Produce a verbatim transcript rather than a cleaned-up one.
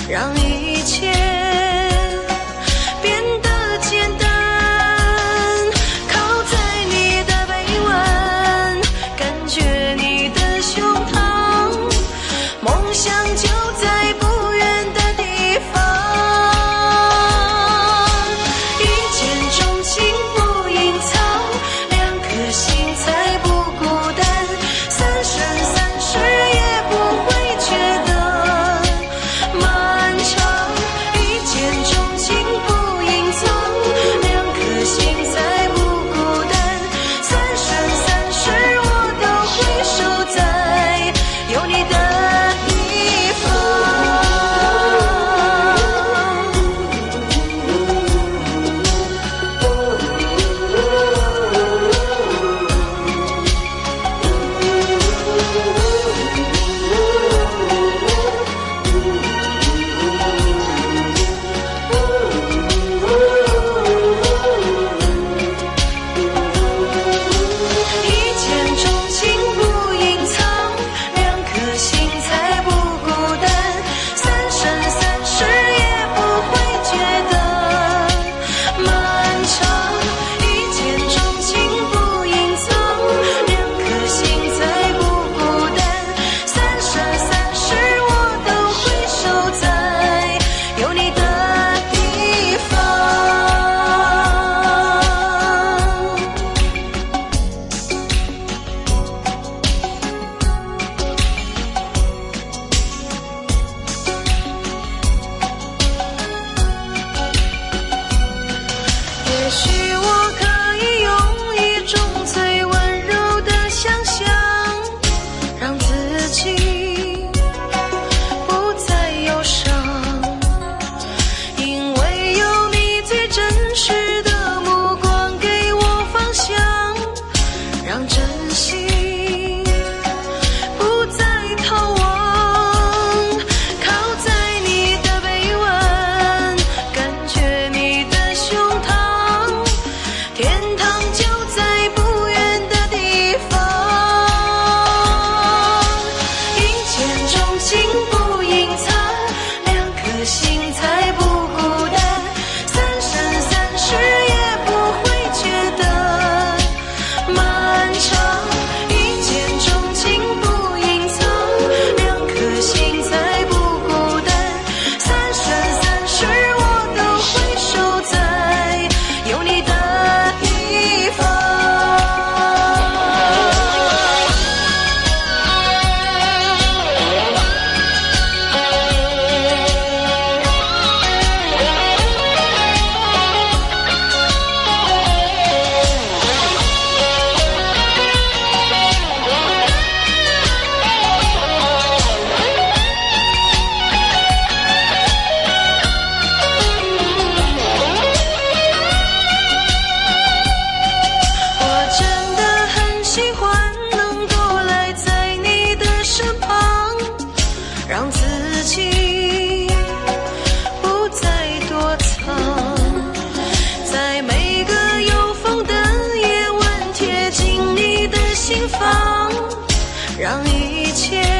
让一切变得简单。靠在你的臂弯，感觉你的胸膛，梦想就在不远的地方。一见钟情不隐藏，两颗心才不孤单。三生三世也不会觉得漫长。一见钟情不隐藏，两颗心才不孤单。三生三世我都会守在有你的地方。一见钟情不隐藏，两颗心才不孤单。三生三世也不会觉得漫长。一见钟情不隐藏，两颗心才不孤单。三生三世我都会守在有你的地方。也许我可以用一种最温柔的想象，让自己不再忧伤，因为有你最真实的目光给我方向，让真心不再逃亡。靠在你的臂弯，感觉你的胸膛，天堂就在不远的地方。一见钟情不隐藏，两颗心才不孤单。三生三世也不会觉得漫长。一见钟情不隐藏，两颗心才不孤单。三生三世我都会守在有你的地方。我真的很喜欢能够赖在你的身旁，让自己不再躲藏，在每个有风的夜晚贴近你的心房，让一切